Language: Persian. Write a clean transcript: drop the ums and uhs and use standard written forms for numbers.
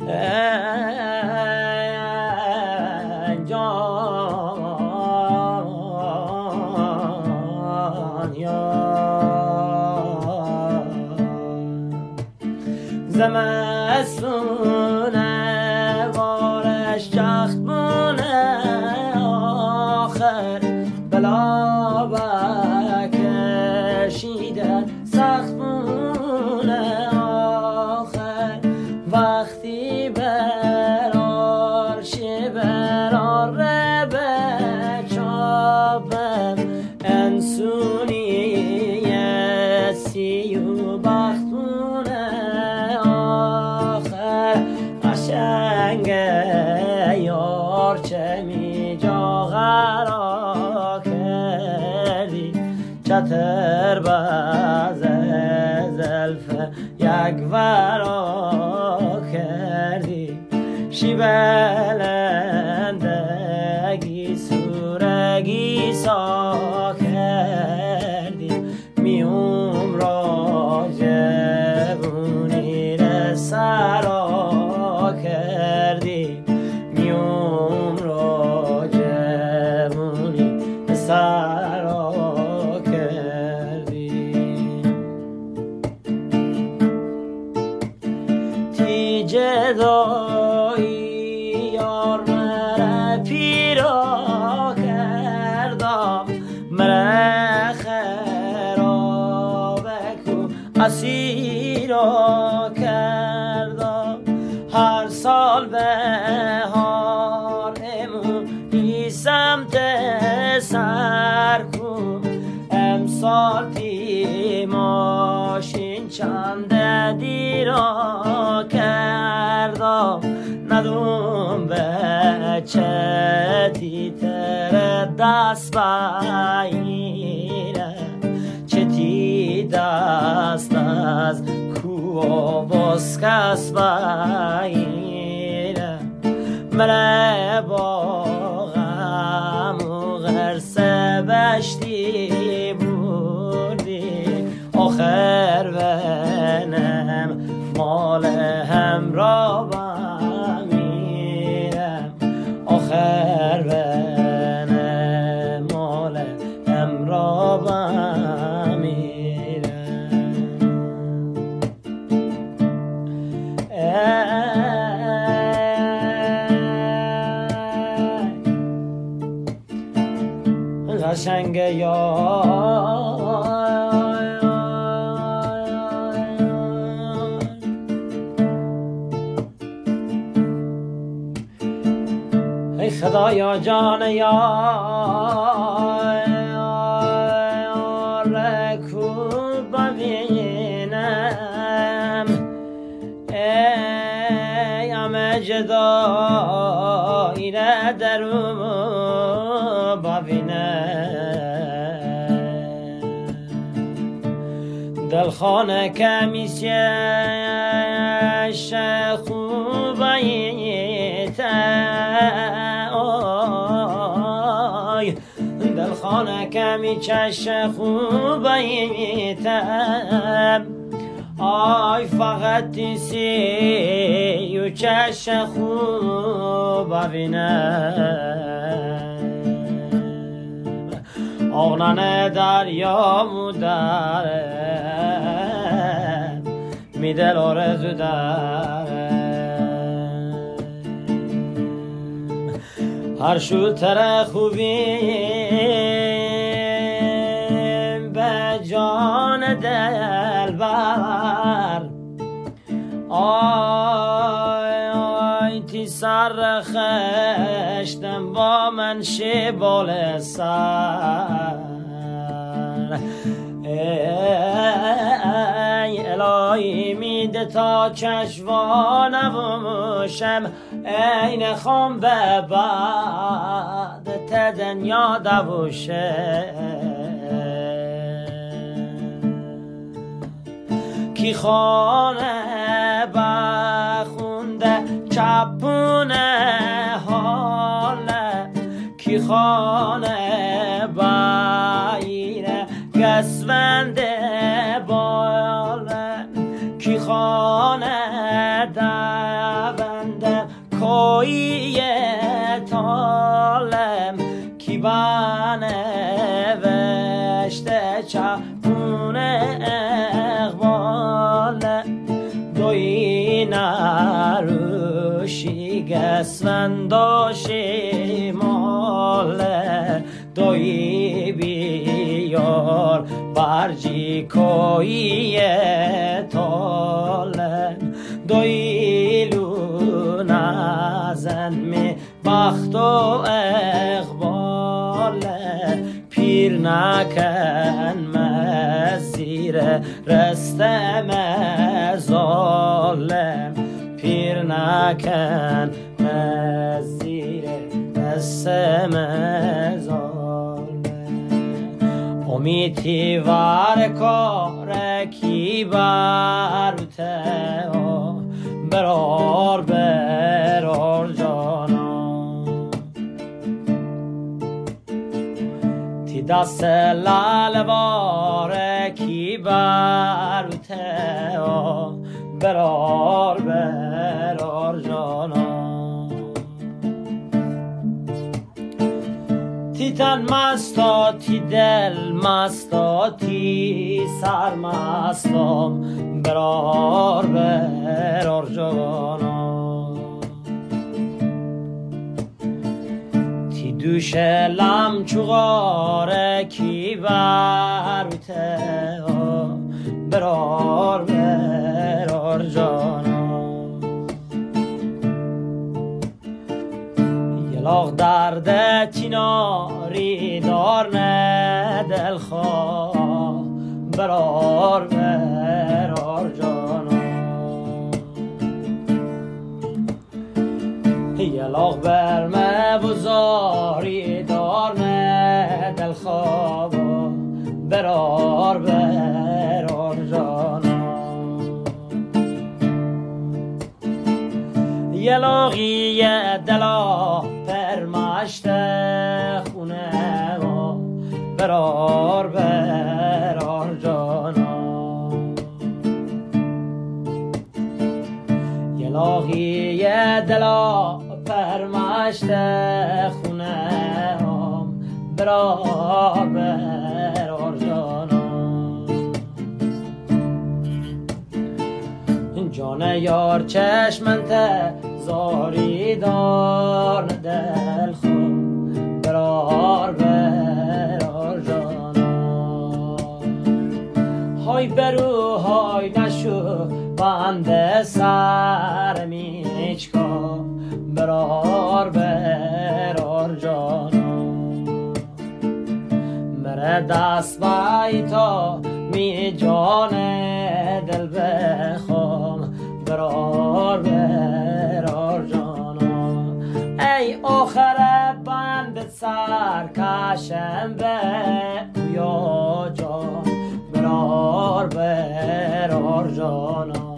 زمستونه وارش جخت بونه آخر بلا بکشیده سخت بونه آخر وقتی برار شه برار به چابم انسونی سی و بختونه آخر قشنگ یار چه می جا غرا کردی چتر باز زلف یک ورا کردی شی بلندگی سورگی سا کردی میوم را جوونی سرا کردی میوم را جوونی سرا کردی تی جدایی یار مره پیرا کردم مره خرابکو اسیرا کردم هر سال بهار امونی سمت سرکو امسال تی ماشین چند دیرا کردم ندوم بچه تی تر دست بایره چه تی دست از کو بسکس بایره مره باغم و غرسه بشتی بردی آخر ونم مال همراه بمیرم آخر ونم مال همراه بمیرم قشنگ یار ای خدایا جان یار کو ببینم ای همه جدایی را درو ببینم دلخانه کمیسیش خوبیت آی دلخانه کمی چش خوبیت آی فقط سی و چش خوب ببینم آغنان دریا مودرم می دل آرزو دارم هر شوتر خوبیم به جان دلبر آی آی تی سر خشتم با من شبال سر ای الهی میده تا چشوانم وموشم این خون به بعد تدنیا دوشه کی خانه بخونده چپونه حاله کی خانه بایره گسونده باله کی خانه دون دوی تالم کی بنوشته چپون اقبال دوی نروشی گسفنداشی مال دوی بیار برجی کوی تالم دوی لون ازن می بخت و اقبال پیر نکن مزیر رستم ظالم پیر نکن مزیر رستم ظالم امیتی ور کار کی برته برار برار جانا تی دست لالوار کی برته برار برار جانا تی تن مستا تی دل مستا تی سر مستام برار برار جانا تی دوش لم چوغاره کی برته برار برار جانا یلاغ درد تیناری دار نه دلخواه برار برار جانا یلاغ برمه بزاری دار نه دلخواه برار برار جانا یلاغی دلا پرمشت خونه برار برار جانا یلاغی دلا پرمشت خونه برار برار جانا جان یار چشمنت زاری دار دل خود برار برار جانا های برو های نشو بند سر میچکا برار برار جانا مره دست بای تا می جان دل بخوام برار برار جانا ای آخر بند سر کشم به یا جان برار برار جانا